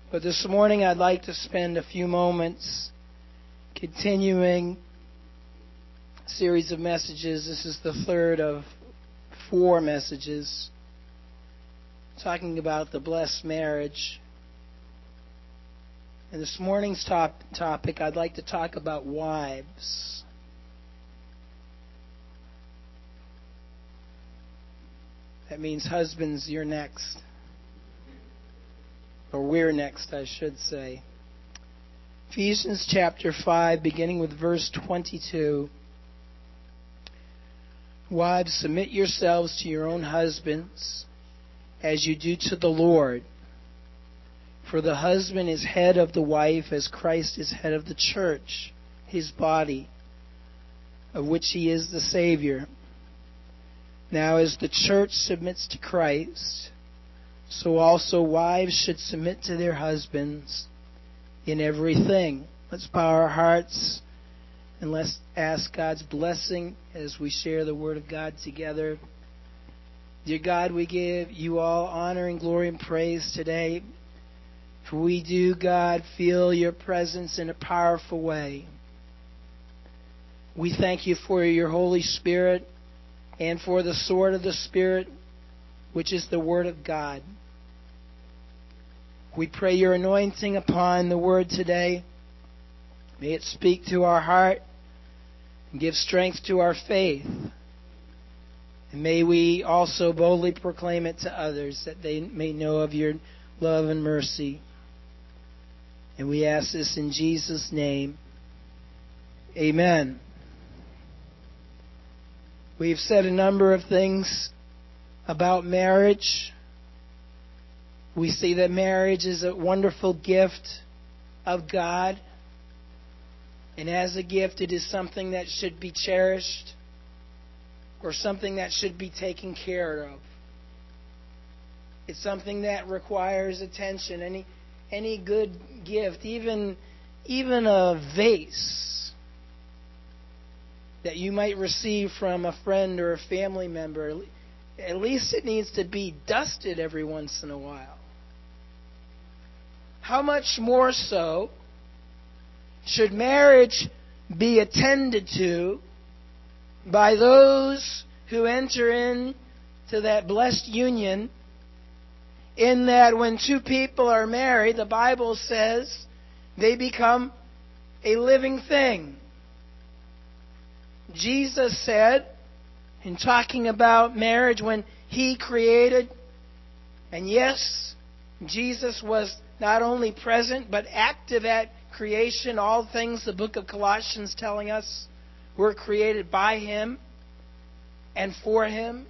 But this morning I'd like to spend a few moments continuing a series of messages. This is the third of 4 messages talking about the blessed marriage. In this morning's topic, I'd like to talk about wives. That means husbands, you're next. Or we're next, I should say. Ephesians chapter 5, beginning with verse 22. Wives, submit yourselves to your own husbands, as you do to the Lord. For the husband is head of the wife, as Christ is head of the church, his body, of which he is the Savior. Now as the church submits to Christ, so also wives should submit to their husbands in everything. Let's bow our hearts and let's ask God's blessing as we share the Word of God together. Dear God, we give you all honor and glory and praise today. For we do, God, feel your presence in a powerful way. We thank you for your Holy Spirit and for the sword of the Spirit, which is the Word of God. We pray your anointing upon the Word today. May it speak to our heart and give strength to our faith. And may we also boldly proclaim it to others, that they may know of your love and mercy. And we ask this in Jesus' name. Amen. We've said a number of things about marriage. We see that marriage is a wonderful gift of God. And as a gift, it is something that should be cherished or something that should be taken care of. It's something that requires attention. Any good gift, even a vase that you might receive from a friend or a family member, at least it needs to be dusted every once in a while. How much more so should marriage be attended to by those who enter into that blessed union, in that when two people are married, the Bible says they become a living thing. Jesus said, in talking about marriage, when he created, and yes, Jesus was not only present but active at creation. All things, the book of Colossians telling us, were created by him and for him.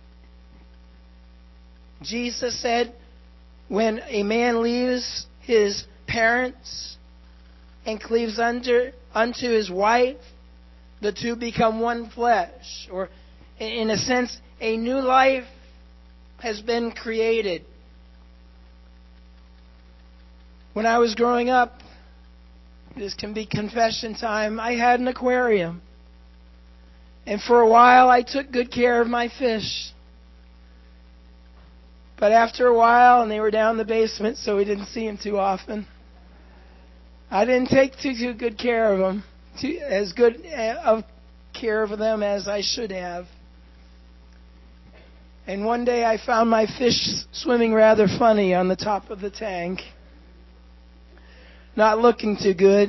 Jesus said, when a man leaves his parents and cleaves unto his wife, the two become one flesh. Or in a sense, a new life has been created. When I was growing up, this can be confession time, I had an aquarium. And for a while I took good care of my fish. But after a while, and they were down in the basement, so we didn't see them too often, I didn't take too good care of them, as good of care of them as I should have. And one day I found my fish swimming rather funny on the top of the tank. Not looking too good.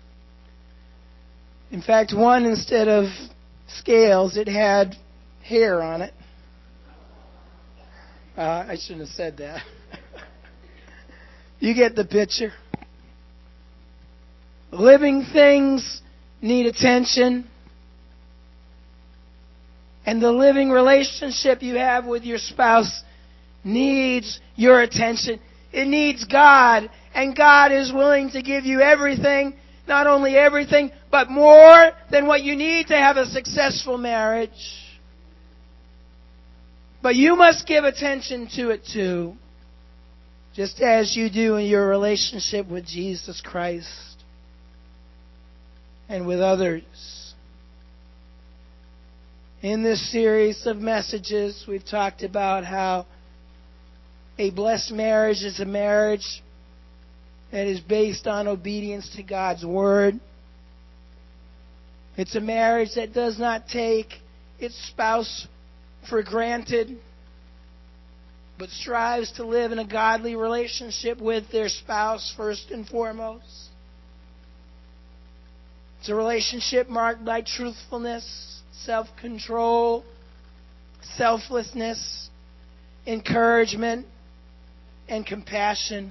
In fact, one, instead of scales, it had hair on it. I shouldn't have said that. You get the picture. Living things need attention. And the living relationship you have with your spouse needs your attention. It needs God. And God is willing to give you everything, not only everything, but more than what you need to have a successful marriage. But you must give attention to it too, just as you do in your relationship with Jesus Christ and with others. In this series of messages, we've talked about how a blessed marriage is a marriage that is based on obedience to God's Word. It's a marriage that does not take its spouse for granted, but strives to live in a godly relationship with their spouse first and foremost. It's a relationship marked by truthfulness, self-control, selflessness, encouragement, and compassion.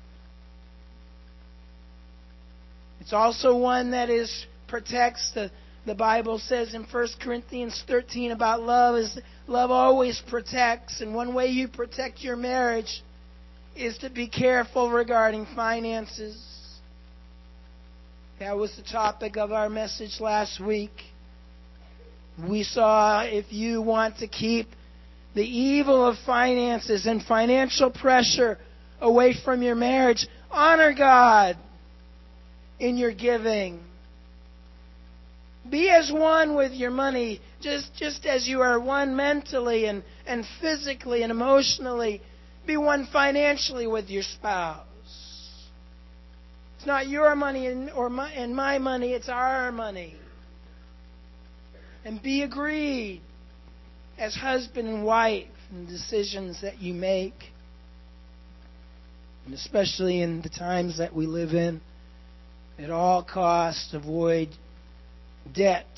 It's also one that protects. The Bible says in 1 Corinthians 13 about love is love always protects. And one way you protect your marriage is to be careful regarding finances. That was the topic of our message last week. We saw if you want to keep the evil of finances and financial pressure away from your marriage, honor God in your giving. Be as one with your money, just as you are one mentally and physically and emotionally. Be one financially with your spouse. It's not your money and my money, it's our money. And be agreed as husband and wife in the decisions that you make. And especially in the times that we live in, at all costs avoid debt.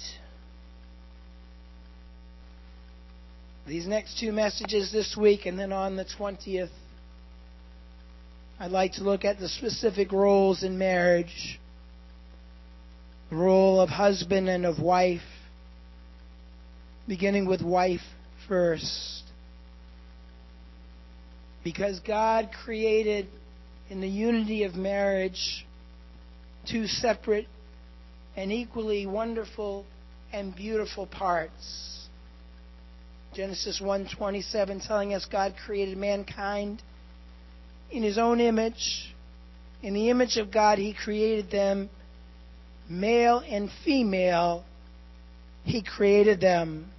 These next two messages this week and then on the 20th, I'd like to look at the specific roles in marriage. The role of husband and of wife. Beginning with wife first. Because God created in the unity of marriage two separate and equally wonderful and beautiful parts. Genesis 1:27 telling us God created mankind in His own image. In the image of God He created them. Male and female He created them.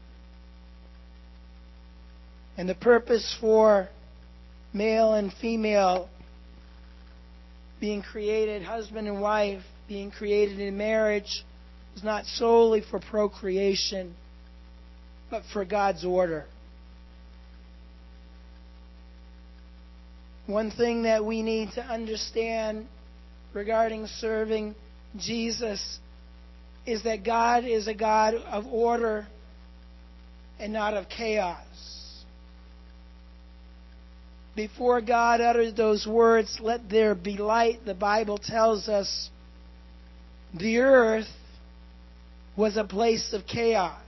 And the purpose for male and female being created, husband and wife, being created in marriage is not solely for procreation, but for God's order. One thing that we need to understand regarding serving Jesus is that God is a God of order and not of chaos. Before God uttered those words, "Let there be light," the Bible tells us the earth was a place of chaos.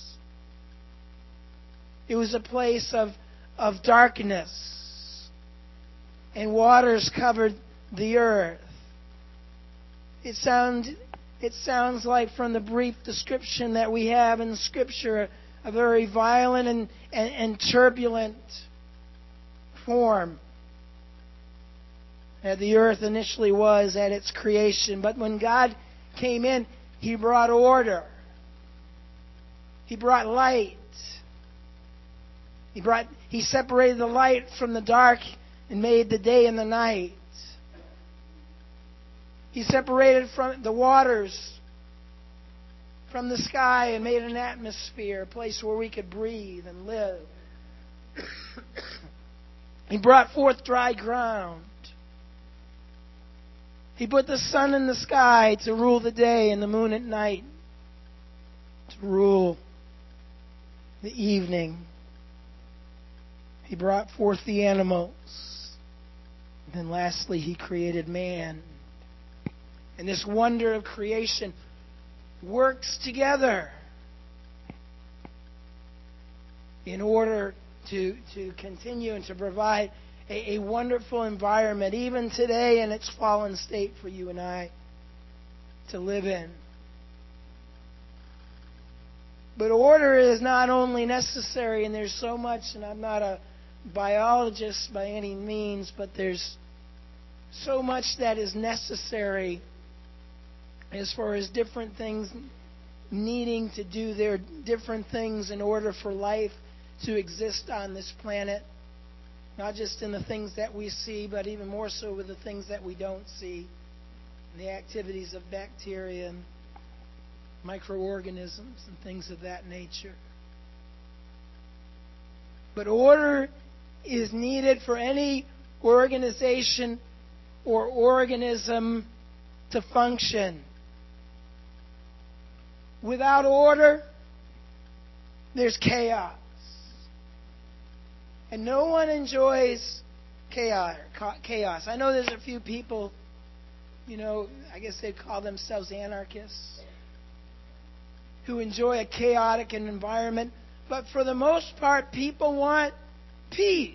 It was a place of darkness. And waters covered the earth. It sounds like from the brief description that we have in Scripture a very violent and turbulent form that the earth initially was at its creation. But when God came in, He brought order. He brought light. He separated the light from the dark and made the day and the night. He separated from the waters from the sky and made an atmosphere, a place where we could breathe and live. He brought forth dry ground. He put the sun in the sky to rule the day and the moon at night to rule the evening. He brought forth the animals. And then lastly, He created man. And this wonder of creation works together in order to continue and to provide a wonderful environment, even today in its fallen state, for you and I to live in. But order is not only necessary, and there's so much, and I'm not a biologist by any means, but there's so much that is necessary as far as different things needing to do their different things in order for life to exist on this planet. Not just in the things that we see, but even more so with the things that we don't see. The activities of bacteria and microorganisms and things of that nature. But order is needed for any organization or organism to function. Without order, there's chaos. And no one enjoys chaos. I know there's a few people, I guess they'd call themselves anarchists, who enjoy a chaotic environment. But for the most part, people want peace.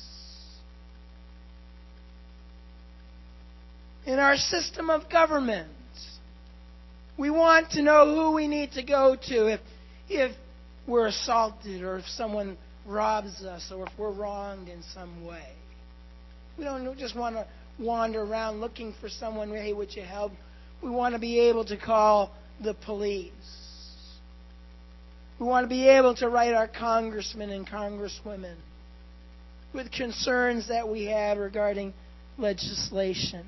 In our system of government, we want to know who we need to go to if we're assaulted or if someone robs us or if we're wronged in some way. We don't just want to wander around looking for someone, hey, would you help? We want to be able to call the police. We want to be able to write our congressmen and congresswomen with concerns that we have regarding legislation.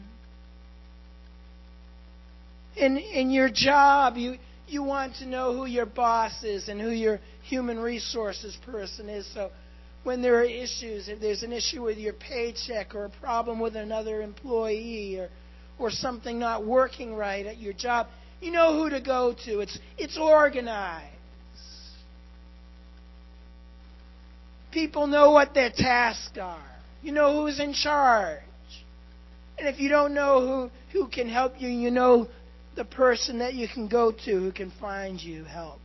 In your job, you want to know who your boss is and who your human resources person is. So when there are issues, if there's an issue with your paycheck or a problem with another employee or something not working right at your job, you know who to go to. It's organized. People know what their tasks are. You know who's in charge. And if you don't know who can help you, you know the person that you can go to who can find you help.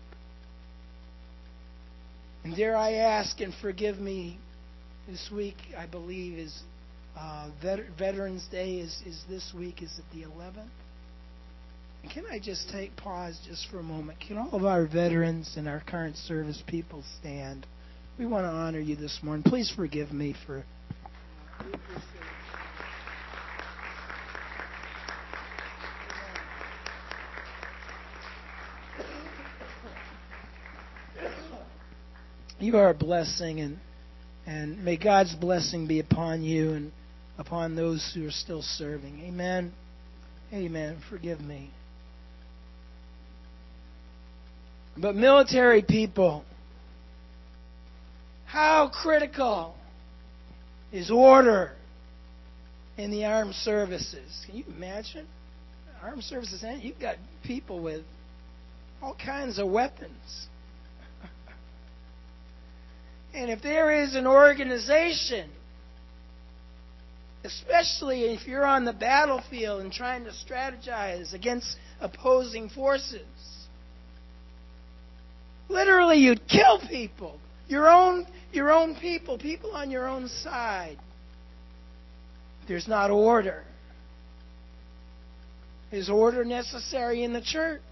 And dare I ask, and forgive me, this week, I believe, is Veterans Day is this week. Is it the 11th? And can I just pause just for a moment? Can all of our veterans and our current service people stand? We want to honor you this morning. Please forgive me for... You are a blessing, and may God's blessing be upon you and upon those who are still serving. Amen. Amen. Forgive me. But military people, how critical is order in the armed services? Can you imagine? Armed services, you've got people with all kinds of weapons. And if there is an organization, especially if you're on the battlefield and trying to strategize against opposing forces, literally you'd kill people, your own people on your own side. There's not order. Is order necessary in the church?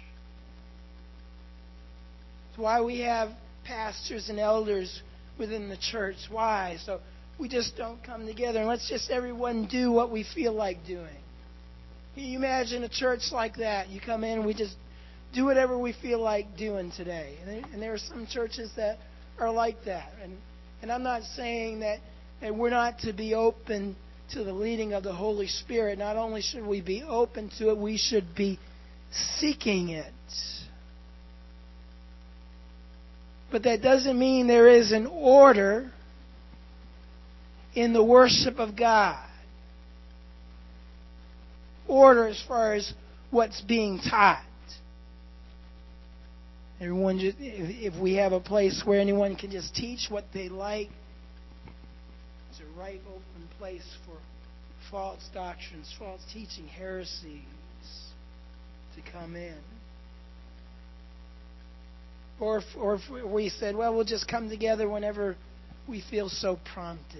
That's why we have pastors and elders within the church. Why? So we just don't come together and let's just everyone do what we feel like doing. Can you imagine a church like that? You come in and we just do whatever we feel like doing today. And there are some churches that are like that. And I'm not saying that we're not to be open to the leading of the Holy Spirit. Not only should we be open to it, we should be seeking it. But that doesn't mean there is an order in the worship of God. Order as far as what's being taught. Everyone, if we have a place where anyone can just teach what they like, it's a right open place for false doctrines, false teaching, heresies to come in. Or if we said, well, we'll just come together whenever we feel so prompted.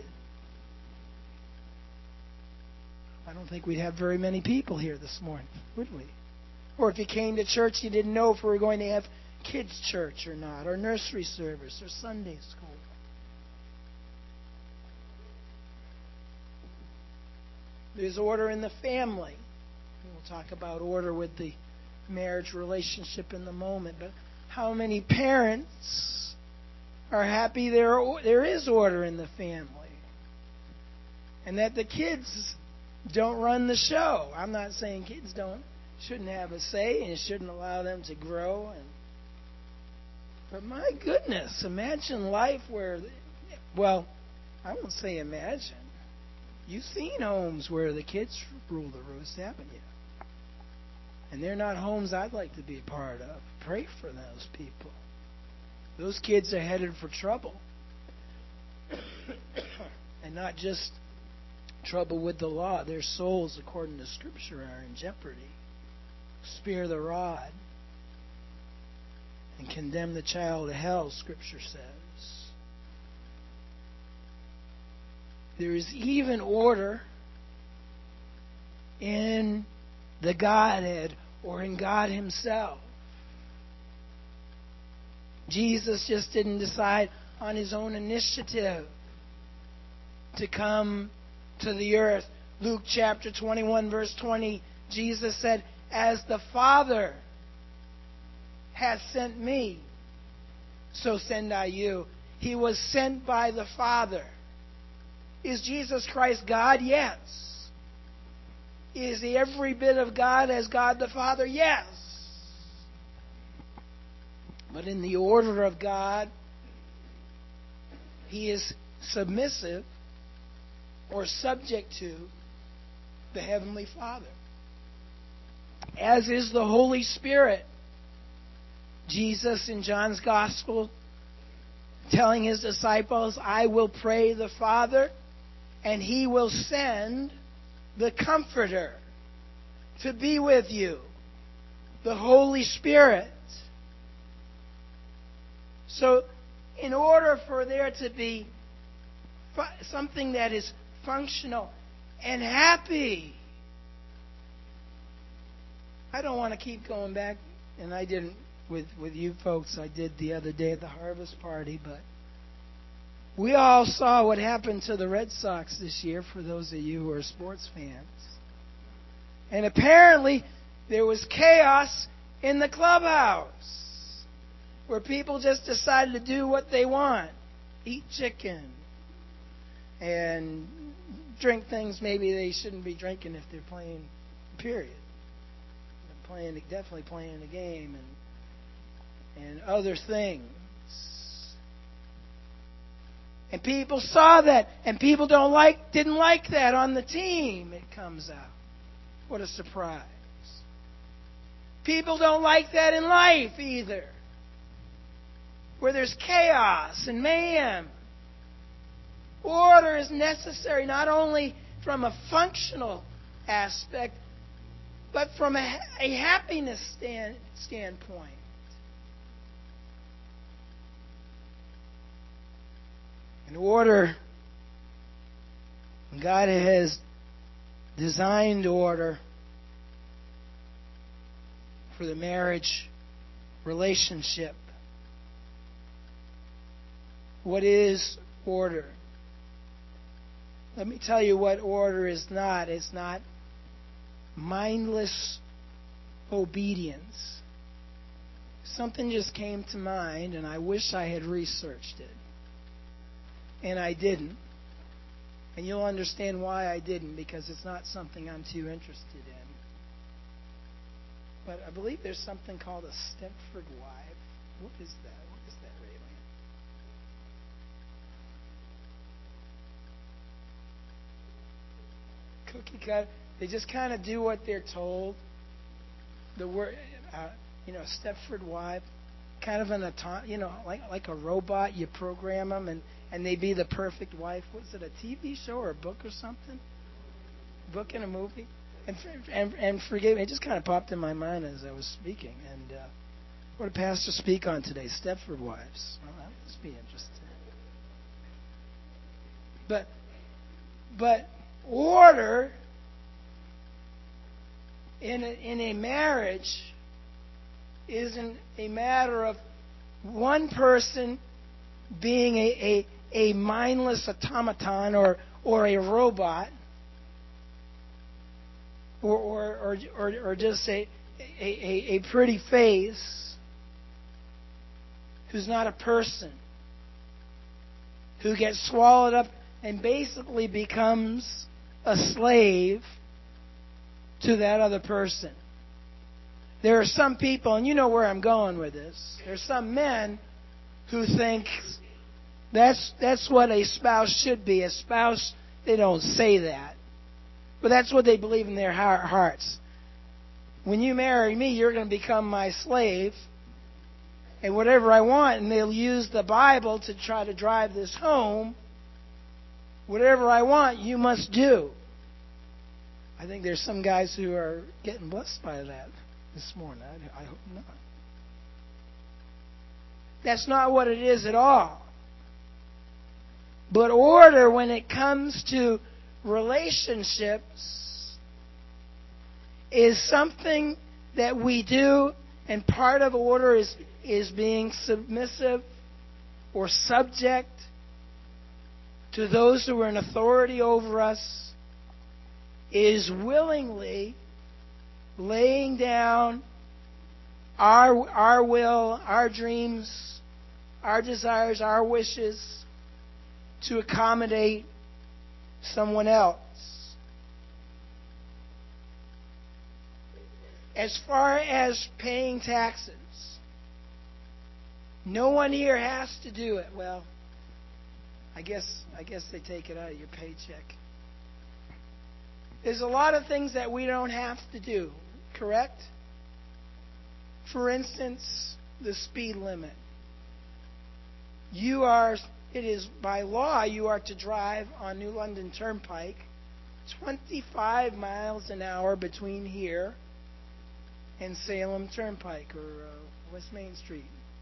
I don't think we'd have very many people here this morning, would we? Or if you came to church, you didn't know if we were going to have kids' church or not, or nursery service, or Sunday school. There's order in the family. We'll talk about order with the marriage relationship in the moment, but how many parents are happy there is order in the family? And that the kids don't run the show. I'm not saying kids shouldn't have a say and shouldn't allow them to grow. But my goodness, imagine life where, well, I won't say imagine. You've seen homes where the kids rule the roost, haven't you? And they're not homes I'd like to be a part of. Pray for those people. Those kids are headed for trouble. And not just trouble with the law. Their souls, according to Scripture, are in jeopardy. Spare the rod and condemn the child to hell, Scripture says. There is even order in the Godhead or in God Himself. Jesus just didn't decide on His own initiative to come to the earth. Luke chapter 21, verse 20, Jesus said, "As the Father hath sent me, so send I you." He was sent by the Father. Is Jesus Christ God? Yes. Is He every bit of God as God the Father? Yes. But in the order of God, He is submissive or subject to the Heavenly Father. As is the Holy Spirit. Jesus in John's Gospel telling His disciples, "I will pray the Father, and He will send the Comforter to be with you, the Holy Spirit." So, in order for there to be something that is functional and happy, I don't want to keep going back, and I didn't with you folks. I did the other day at the harvest party, but we all saw what happened to the Red Sox this year, for those of you who are sports fans. And apparently, there was chaos in the clubhouse, where people just decided to do what they want. Eat chicken. And drink things maybe they shouldn't be drinking if they're playing, period. They're definitely playing the game and other things. And people saw that, and people didn't like that on the team, it comes out. What a surprise. People don't like that in life either, where there's chaos and mayhem. Order is necessary not only from a functional aspect, but from a happiness standpoint. In order, God has designed order for the marriage relationship. What is order? Let me tell you what order is not. It's not mindless obedience. Something just came to mind, and I wish I had researched it. And I didn't. And you'll understand why I didn't, because it's not something I'm too interested in. But I believe there's something called a Stepford wife. What is that? What is that, Raylan? Cookie cutter. They just kind of do what they're told. The word, Stepford wife, kind of like a robot. You program them, and they be the perfect wife. Was it a TV show or a book or something? Book and a movie. And forgive me, it just kind of popped in my mind as I was speaking. And what did Pastor speak on today? Stepford wives. Well, that must be interesting. But order in a marriage isn't a matter of one person being a mindless automaton or a robot or just a pretty face who's not a person, who gets swallowed up and basically becomes a slave to that other person. There are some people, and you know where I'm going with this. There's some men who think that's what a spouse should be. A spouse, they don't say that, but that's what they believe in their hearts. When you marry me, you're going to become my slave, and whatever I want, and they'll use the Bible to try to drive this home. Whatever I want, you must do. I think there's some guys who are getting blessed by that this morning. I hope not. That's not what it is at all. But order, when it comes to relationships, is something that we do, and part of order is being submissive or subject to those who are in authority over us, is willingly laying down our will, our dreams, our desires, our wishes to accommodate someone else. As far as paying taxes, no one here has to do it. Well, I guess they take it out of your paycheck. There's a lot of things that we don't have to do, correct? For instance, the speed limit. It is by law, you are to drive on New London Turnpike 25 miles an hour between here and Salem Turnpike or West Main Street.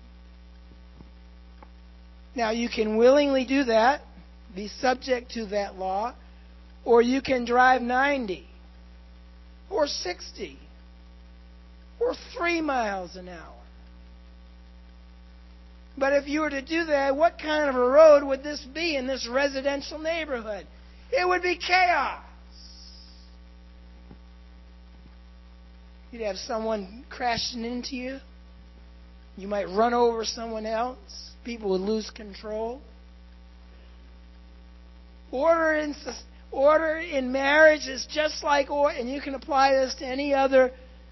Now, you can willingly do that, be subject to that law, or you can drive 90 or 60 or 3 miles an hour. But if you were to do that, what kind of a road would this be in this residential neighborhood? It would be chaos. You'd have someone crashing into you. You might run over someone else. People would lose control. Order in marriage is just like order, and you can apply this to any other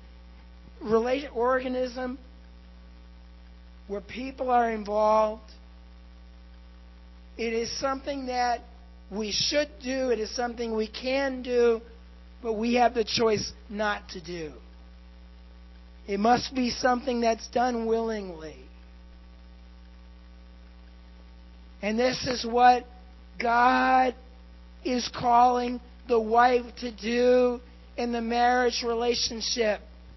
organism where people are involved. It is something that we should do. It is something we can do, but we have the choice not to do. It must be something that's done willingly. And this is what God is calling the wife to do in the marriage relationship.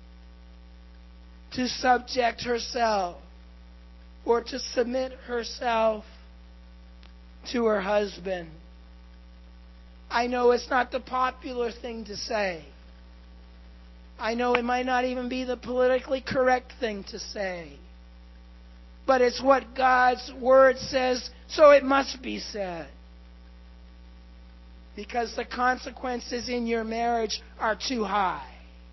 To subject herself or to submit herself to her husband. I know it's not the popular thing to say. I know it might not even be the politically correct thing to say. But it's what God's Word says, so it must be said. Because the consequences in your marriage are too high.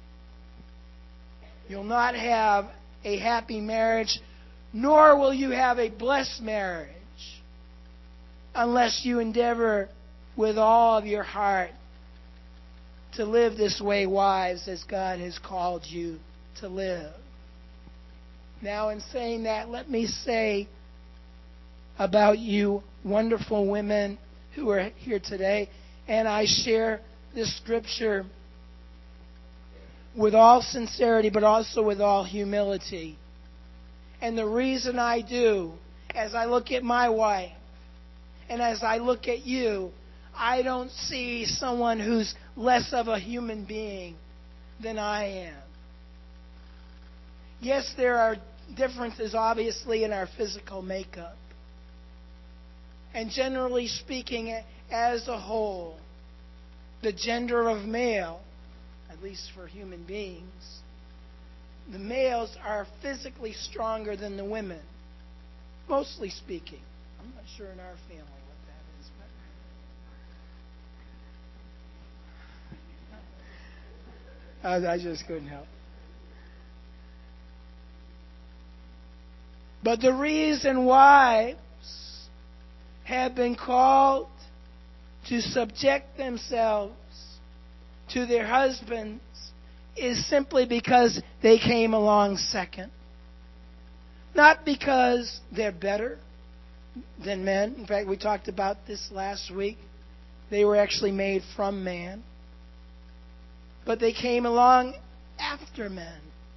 You'll not have a happy marriage, nor will you have a blessed marriage, unless you endeavor with all of your heart to live this way, wives, as God has called you to live. Now, in saying that, let me say about you wonderful women who are here today, and I share this scripture with all sincerity, but also with all humility. And the reason I do, as I look at my wife, and as I look at you, I don't see someone who's less of a human being than I am. Yes, there are differences, obviously, in our physical makeup. And generally speaking, as a whole, the gender of male, at least for human beings, the males are physically stronger than the women, mostly speaking. I'm not sure in our family what that is, but I just couldn't help. But the reason wives have been called to subject themselves to their husbands is simply because they came along second. Not because they're better than men. In fact, we talked about this last week. They were actually made from man. But they came along after men.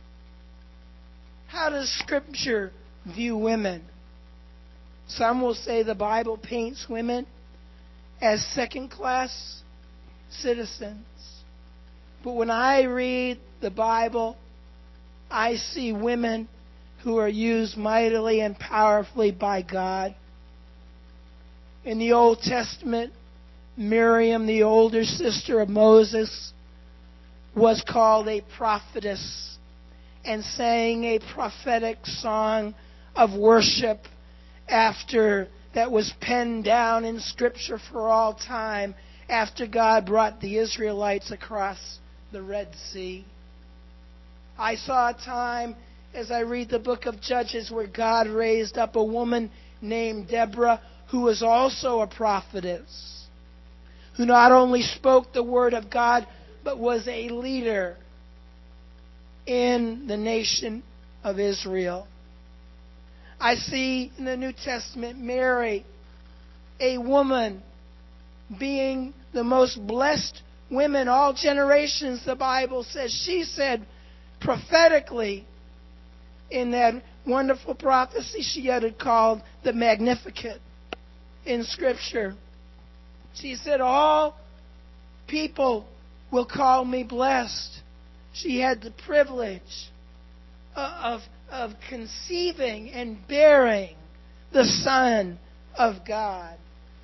How does Scripture view women? Some will say the Bible paints women as second-class citizens. But when I read the Bible, I see women who are used mightily and powerfully by God. In the Old Testament, Miriam, the older sister of Moses, was called a prophetess and sang a prophetic song of worship that was penned down in Scripture for all time after God brought the Israelites across the Red Sea. I saw a time as I read the book of Judges where God raised up a woman named Deborah who was also a prophetess, who not only spoke the word of God but was a leader in the nation of Israel. I see in the New Testament Mary, a woman, being the most blessed women, all generations, the Bible says. She said prophetically in that wonderful prophecy she had called the Magnificat in Scripture. She said, all people will call me blessed. She had the privilege of conceiving and bearing the Son of God.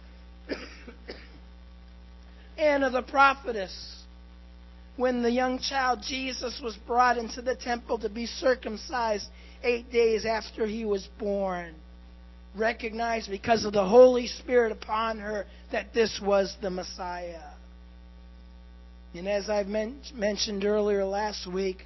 Anna the prophetess, when the young child Jesus was brought into the temple to be circumcised 8 days after he was born, recognized because of the Holy Spirit upon her that this was the Messiah. And as I've mentioned earlier last week,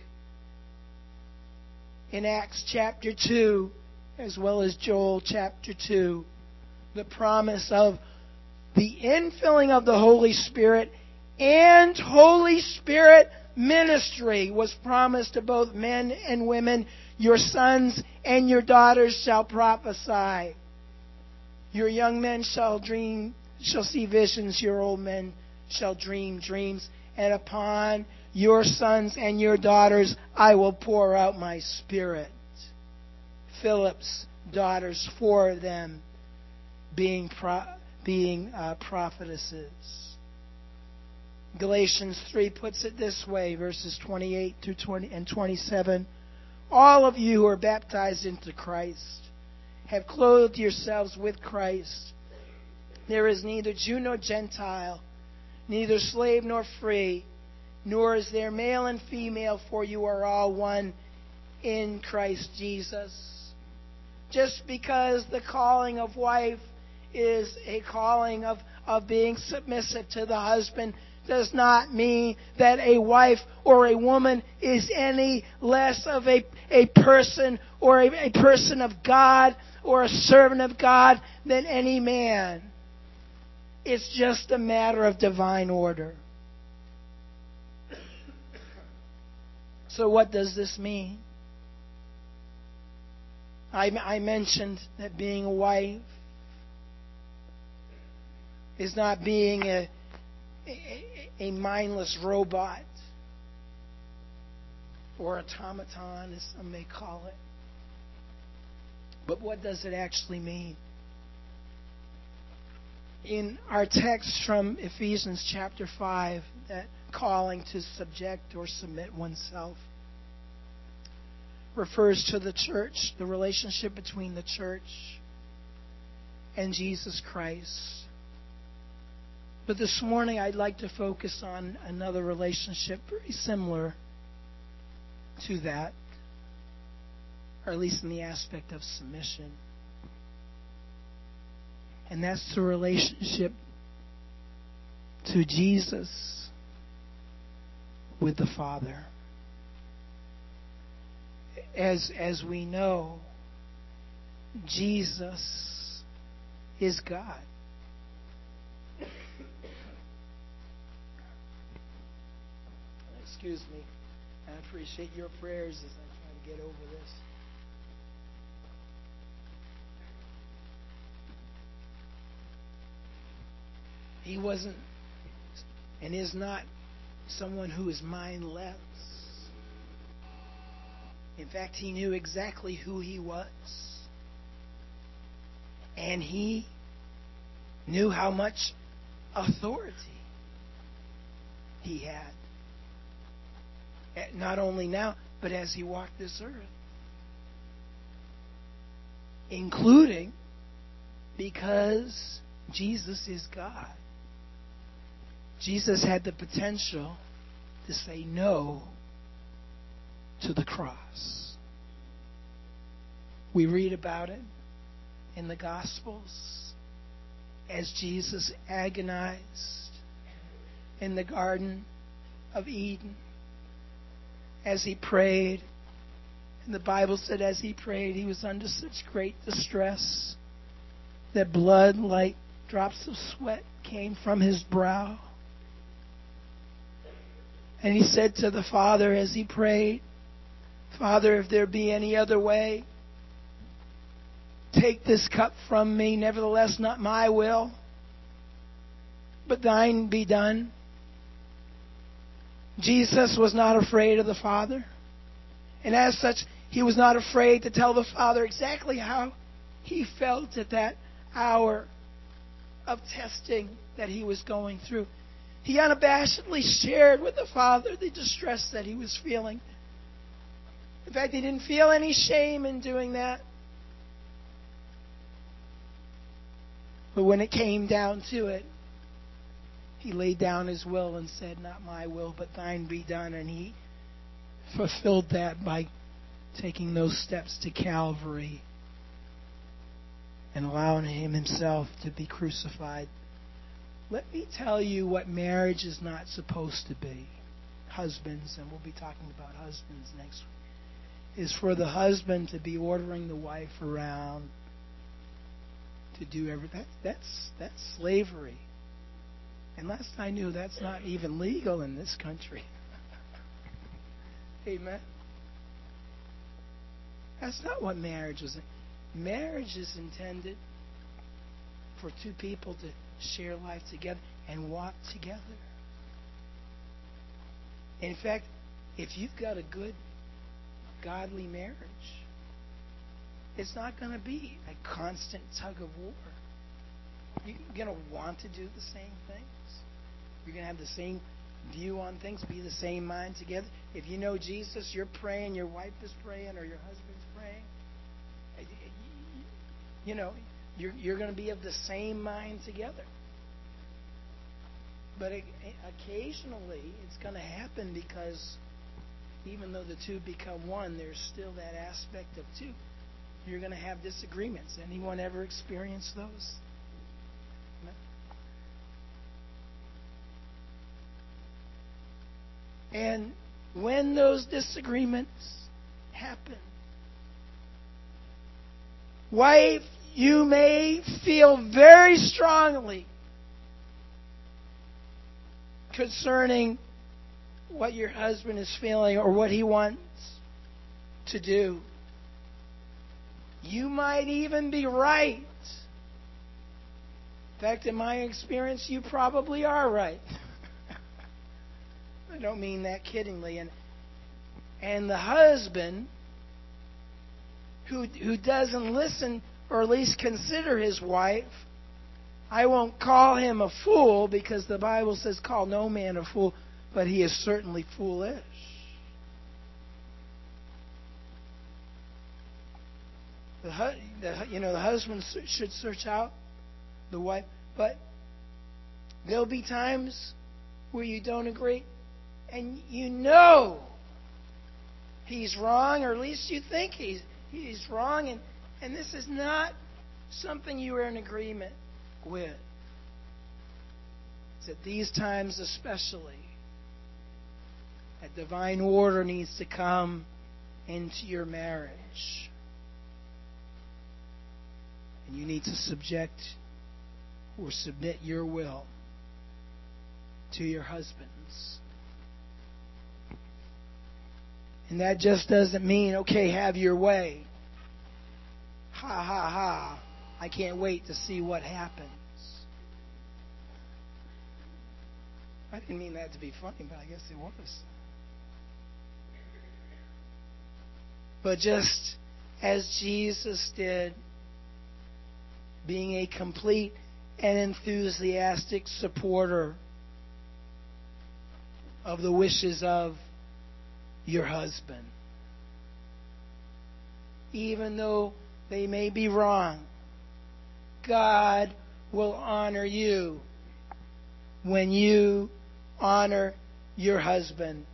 in Acts chapter 2, as well as Joel chapter 2, the promise of the infilling of the Holy Spirit and Holy Spirit ministry was promised to both men and women. Your sons and your daughters shall prophesy. Your young men shall see visions. Your old men shall dream dreams. And upon your sons and your daughters I will pour out my Spirit. Philip's daughters, 4 of them being prophetesses. Galatians 3 puts it this way, verses 28 through 20 and 27. All of you who are baptized into Christ have clothed yourselves with Christ. There is neither Jew nor Gentile, neither slave nor free, nor is there male and female, for you are all one in Christ Jesus. Just because the calling of wife is a calling of being submissive to the husband does not mean that a wife or a woman is any less of a person or a person of God or a servant of God than any man. It's just a matter of divine order. So what does this mean? I mentioned that being a wife is not being a mindless robot or automaton, as some may call it. But what does it actually mean? In our text from Ephesians chapter 5, that calling to subject or submit oneself refers to the church, the relationship between the church and Jesus Christ. But this morning I'd like to focus on another relationship very similar to that, or at least in the aspect of submission. And that's the relationship to Jesus with the Father. As we know, Jesus is God. Excuse me. I appreciate your prayers as I try to get over this. He wasn't and is not someone who is mindless. In fact, he knew exactly who he was. And he knew how much authority he had. Not only now, but as he walked this earth. Including because Jesus is God. Jesus had the potential to say no to the cross. We read about it in the Gospels as Jesus agonized in the Garden of Eden, as he prayed. And the Bible said as he prayed, he was under such great distress that blood like drops of sweat came from his brow. And he said to the Father as he prayed, Father, if there be any other way, take this cup from me. Nevertheless, not my will, but thine be done. Jesus was not afraid of the Father. And as such, he was not afraid to tell the Father exactly how he felt at that hour of testing that he was going through. He unabashedly shared with the Father the distress that he was feeling. In fact, he didn't feel any shame in doing that. But when it came down to it, he laid down his will and said, not my will, but thine be done. And he fulfilled that by taking those steps to Calvary and allowing himself to be crucified. Let me tell you what marriage is not supposed to be. Husbands, and we'll be talking about husbands next week, is for the husband to be ordering the wife around to do everything. That's slavery. And last I knew, that's not even legal in this country. Amen. That's not what marriage is. Marriage is intended for two people to share life together and walk together. In fact, if you've got a good, godly marriage, it's not going to be a constant tug of war. You're going to want to do the same things. You're going to have the same view on things, be the same mind together. If you know Jesus, you're praying, your wife is praying, or your husband's praying. You know, you're going to be of the same mind together. But occasionally, it's going to happen because even though the two become one, there's still that aspect of two. You're going to have disagreements. Anyone ever experienced those? And when those disagreements happen, wife, you may feel very strongly concerning what your husband is feeling or what he wants to do. You might even be right. In fact, in my experience, you probably are right. I don't mean that kiddingly. And the husband who doesn't listen or at least consider his wife, I won't call him a fool because the Bible says call no man a fool, but he is certainly foolish. The husband should search out the wife, but there'll be times where you don't agree, and you know he's wrong, or at least you think he's wrong, and this is not something you are in agreement with. It's at these times especially that divine order needs to come into your marriage. And you need to subject or submit your will to your husbands. And that just doesn't mean, okay, have your way. Ha ha ha. I can't wait to see what happens. I didn't mean that to be funny, but I guess it was. But just as Jesus did, being a complete and enthusiastic supporter of the wishes of your husband. Even though they may be wrong, God will honor you when you honor your husband.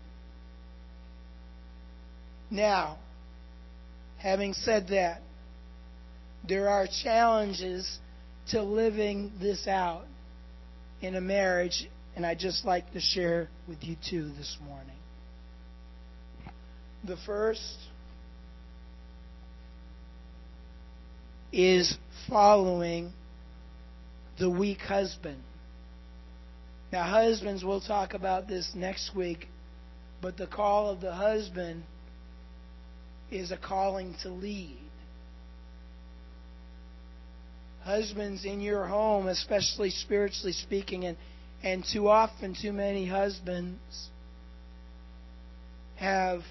Now, having said that, there are challenges to living this out in a marriage, and I'd just like to share with you two this morning. The first is following the weak husband. Now, husbands, we'll talk about this next week, but the call of the husband is a calling to lead. Husbands in your home, especially spiritually speaking, and too often, too many husbands have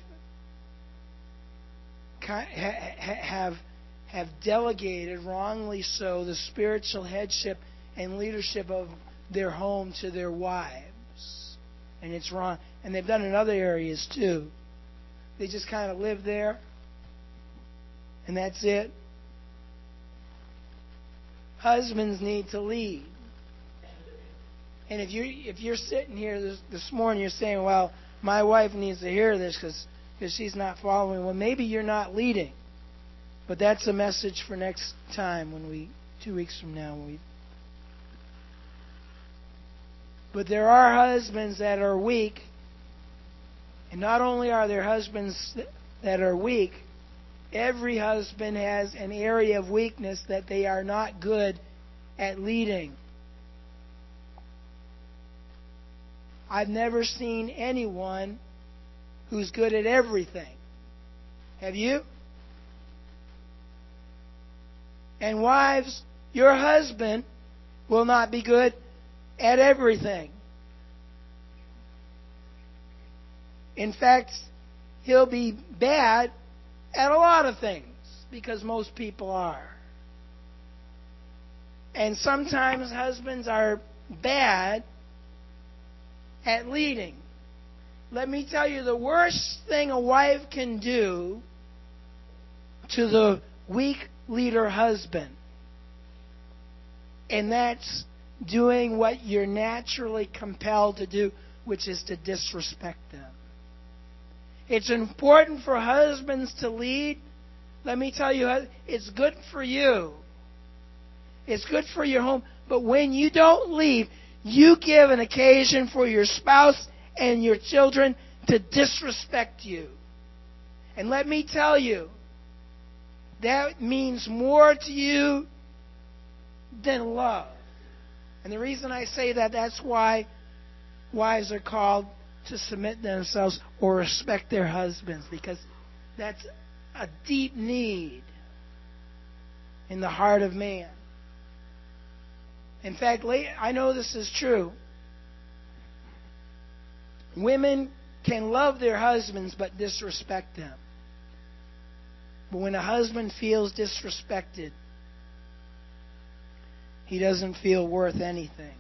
delegated, wrongly so, the spiritual headship and leadership of their home to their wives. And it's wrong. And they've done it in other areas too. They just kind of live there, and that's it. Husbands need to lead. And if you're sitting here this morning, you're saying, well, my wife needs to hear this because she's not following. Well, maybe you're not leading. But that's a message for next time 2 weeks from now. But there are husbands that are weak. And not only are there husbands that are weak, every husband has an area of weakness that they are not good at leading. I've never seen anyone who's good at everything. Have you? And wives, your husband will not be good at everything. In fact, he'll be bad at a lot of things, because most people are. And sometimes husbands are bad at leading. Let me tell you, the worst thing a wife can do to the weak leader husband, and that's doing what you're naturally compelled to do, which is to disrespect them. It's important for husbands to lead. Let me tell you, it's good for you. It's good for your home. But when you don't lead, you give an occasion for your spouse and your children to disrespect you. And let me tell you, that means more to you than love. And the reason I say that, that's why wives are called to submit themselves or respect their husbands, because that's a deep need in the heart of man. In fact, I know this is true. Women can love their husbands but disrespect them. But when a husband feels disrespected, he doesn't feel worth anything.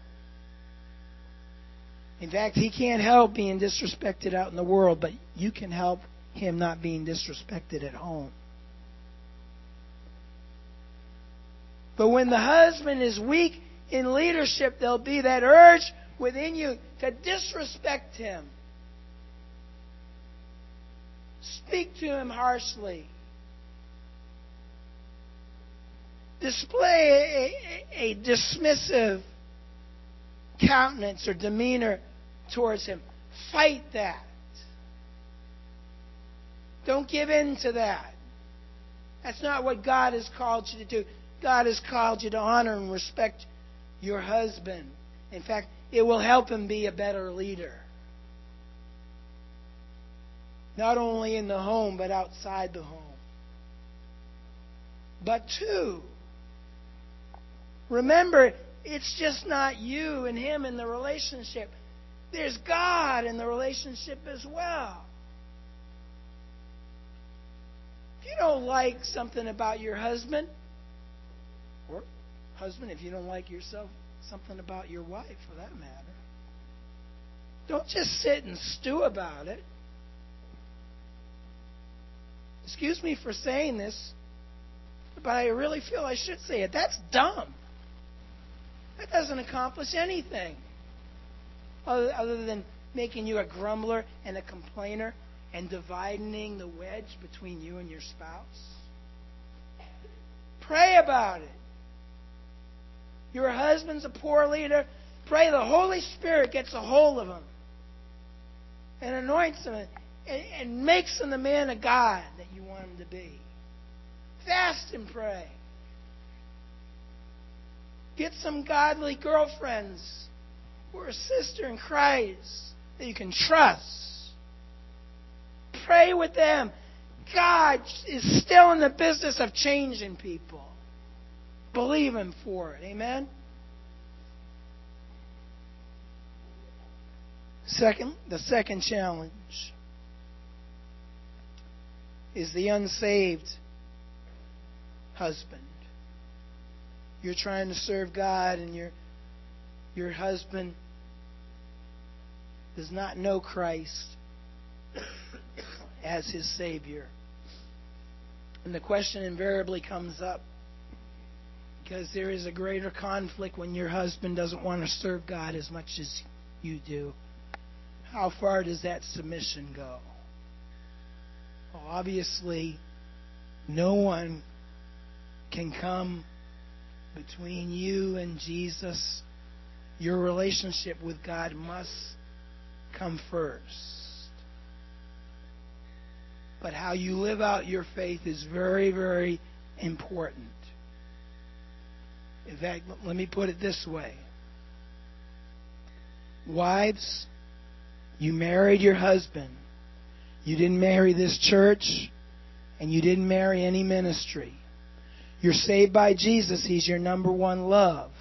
In fact, he can't help being disrespected out in the world, but you can help him not being disrespected at home. But when the husband is weak in leadership, there'll be that urge within you to disrespect him. Speak to him harshly. Display a dismissive countenance or demeanor towards him. Fight that. Don't give in to that. That's not what God has called you to do. God has called you to honor and respect your husband. In fact, it will help him be a better leader. Not only in the home, but outside the home. But 2, remember, it's just not you and him in the relationship. There's God in the relationship as well. If you don't like something about your husband, or husband, if you don't like yourself, something about your wife for that matter, don't just sit and stew about it. Excuse me for saying this, but I really feel I should say it. That's dumb. That doesn't accomplish anything other than making you a grumbler and a complainer and dividing the wedge between you and your spouse. Pray about it. Your husband's a poor leader. Pray the Holy Spirit gets a hold of him and anoints him and makes him the man of God that you want him to be. Fast and pray. Get some godly girlfriends who are a sister in Christ that you can trust. Pray with them. God is still in the business of changing people. Believe Him for it. Amen? The second challenge is the unsaved husband. You're trying to serve God and your husband does not know Christ as his Savior. And the question invariably comes up because there is a greater conflict when your husband doesn't want to serve God as much as you do. How far does that submission go? Well, obviously, no one can come between you and Jesus. Your relationship with God must come first. But how you live out your faith is very, very important. In fact, let me put it this way. Wives, you married your husband. You didn't marry this church, and you didn't marry any ministry. You're saved by Jesus. He's your number one love.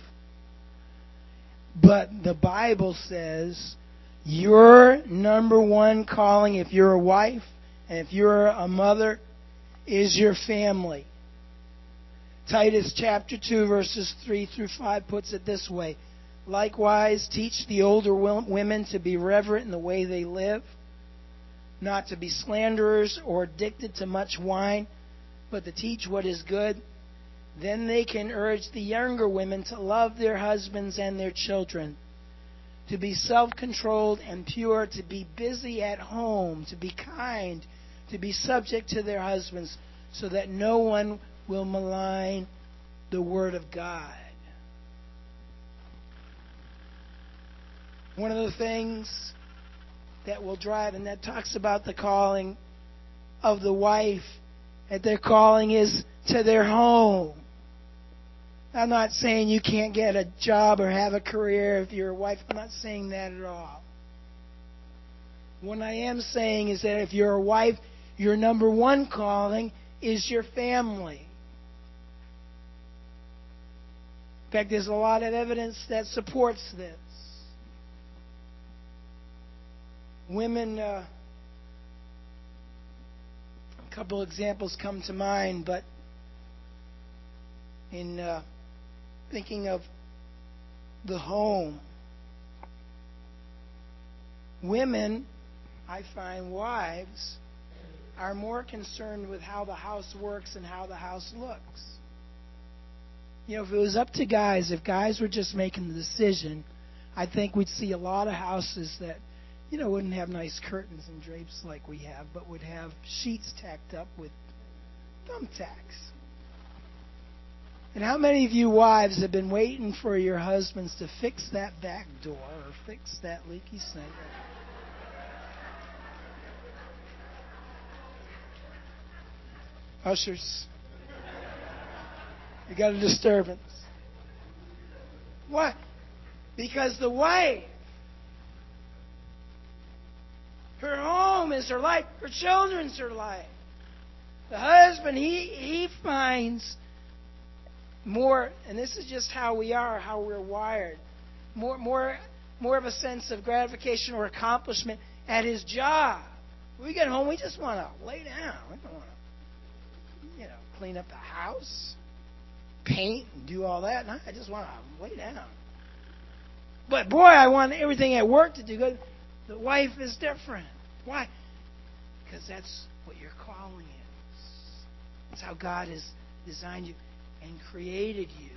But the Bible says your number one calling, if you're a wife and if you're a mother, is your family. Titus chapter 2, verses 3 through 5 puts it this way. Likewise, teach the older women to be reverent in the way they live, not to be slanderers or addicted to much wine, but to teach what is good. Then they can urge the younger women to love their husbands and their children, to be self-controlled and pure, to be busy at home, to be kind, to be subject to their husbands, so that no one will malign the word of God. One of the things that will drive, and that talks about the calling of the wife, that their calling is to their home. I'm not saying you can't get a job or have a career if you're a wife. I'm not saying that at all. What I am saying is that if you're a wife, your number one calling is your family. In fact, there's a lot of evidence that supports this. Women, a couple examples come to mind, but in thinking of the home, women, I find wives, are more concerned with how the house works and how the house looks. You know, if it was up to guys, if guys were just making the decision, I think we'd see a lot of houses that, you know, wouldn't have nice curtains and drapes like we have, but would have sheets tacked up with thumbtacks. And how many of you wives have been waiting for your husbands to fix that back door or fix that leaky sink? Ushers, you got a disturbance. What? Because the wife, her home is her life. Her children's her life. The husband, he finds more, and this is just how we are, how we're wired, more of a sense of gratification or accomplishment at his job. When we get home, we just want to lay down. We don't want to, clean up the house, paint, and do all that. And I just want to lay down. But boy, I want everything at work to do good. The wife is different. Why? Because that's what your calling is. That's how God has designed you and created you.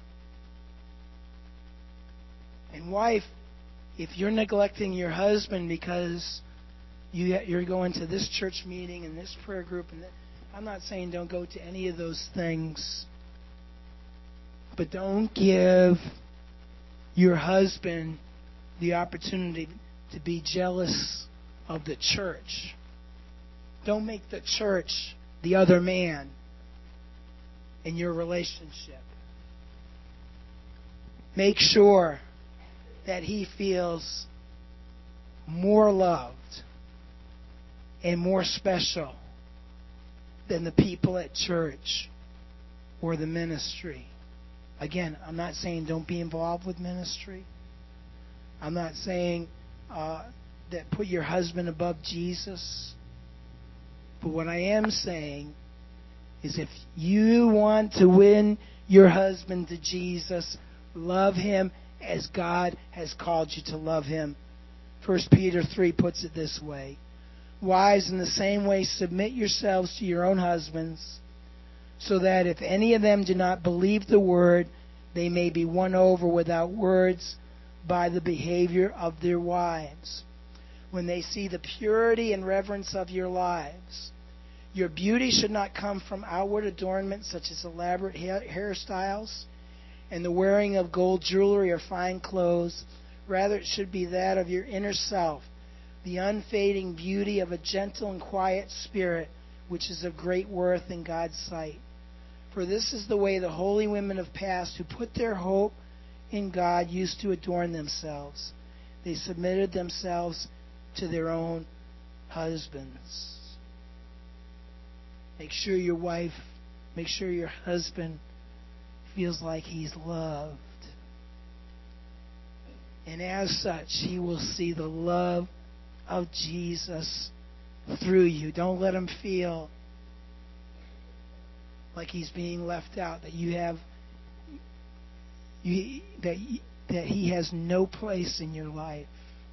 And wife, if you're neglecting your husband because you're going to this church meeting and this prayer group, and I'm not saying don't go to any of those things, but don't give your husband the opportunity to be jealous of the church. Don't make the church the other man in your relationship. Make sure that he feels more loved and more special than the people at church or the ministry. Again, I'm not saying don't be involved with ministry. I'm not saying that put your husband above Jesus. But what I am saying is if you want to win your husband to Jesus, love him as God has called you to love him. 1 Peter 3 puts it this way. Wives, in the same way, submit yourselves to your own husbands, so that if any of them do not believe the word, they may be won over without words by the behavior of their wives. When they see the purity and reverence of your lives, your beauty should not come from outward adornment such as elaborate hairstyles and the wearing of gold jewelry or fine clothes. Rather, it should be that of your inner self, the unfading beauty of a gentle and quiet spirit, which is of great worth in God's sight. For this is the way the holy women of past who put their hope in God used to adorn themselves. They submitted themselves to their own husbands. Make sure your husband feels like he's loved. And as such, he will see the love of Jesus through you. Don't let him feel like he's being left out, that that he has no place in your life.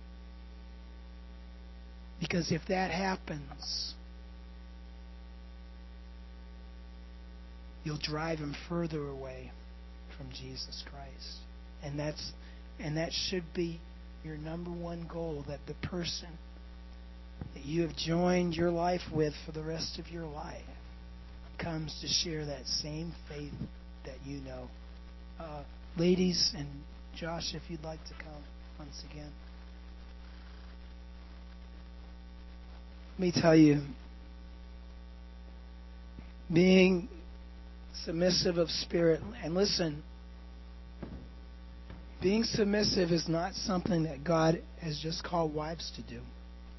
Because if that happens, you'll drive him further away from Jesus Christ. And that should be your number one goal, that the person that you have joined your life with for the rest of your life comes to share that same faith that you know. Ladies and Josh, if you'd like to come once again. Let me tell you, being submissive of spirit, and listen, being submissive is not something that God has just called wives to do.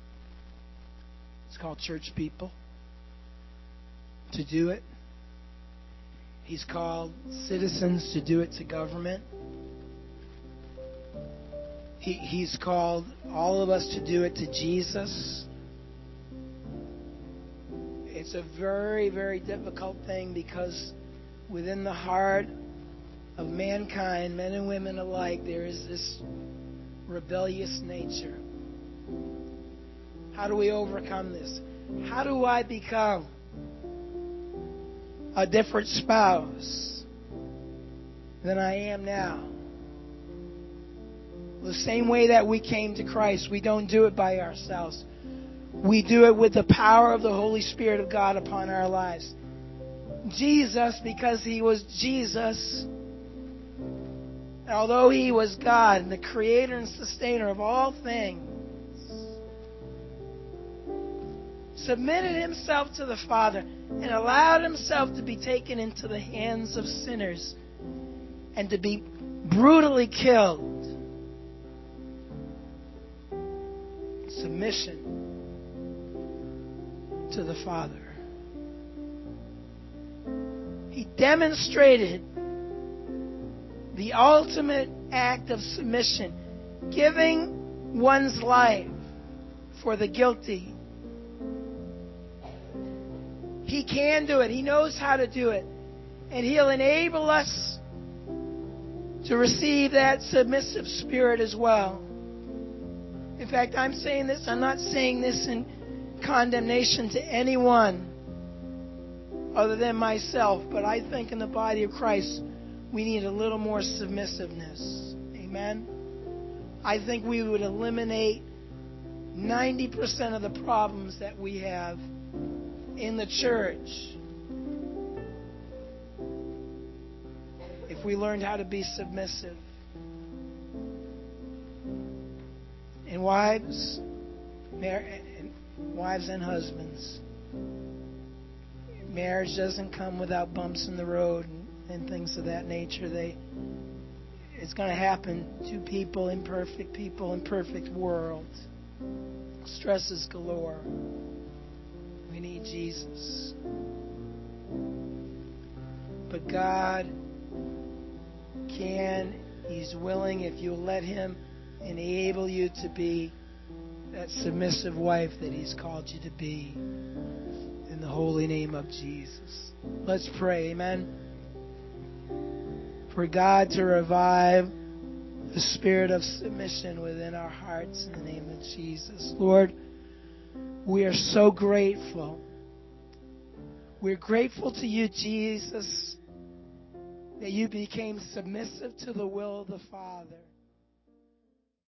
It's called church people to do it. He's called citizens to do it to government. He's called all of us to do it to Jesus. It's a very, very difficult thing because within the heart of mankind, men and women alike, there is this rebellious nature. How do we overcome this? How do I become a different spouse than I am now? The same way that we came to Christ, we don't do it by ourselves. We do it with the power of the Holy Spirit of God upon our lives. Jesus, because He was Jesus, although He was God and the creator and sustainer of all things, submitted Himself to the Father and allowed Himself to be taken into the hands of sinners and to be brutally killed. Submission to the Father. He demonstrated the ultimate act of submission, giving one's life for the guilty. He can do it. He knows how to do it. And He'll enable us to receive that submissive spirit as well. In fact, I'm not saying this in condemnation to anyone other than myself, but I think in the body of Christ, we need a little more submissiveness. Amen? I think we would eliminate 90% of the problems that we have in the church if we learned how to be submissive. And wives and husbands, marriage doesn't come without bumps in the road and things of that nature. It's going to happen to imperfect world. Stresses galore. We need Jesus. But God can, He's willing, if you'll let Him enable you to be that submissive wife that He's called you to be. In the holy name of Jesus. Let's pray. Amen. For God to revive the spirit of submission within our hearts in the name of Jesus. Lord, we are so grateful. We're grateful to you, Jesus, that you became submissive to the will of the Father.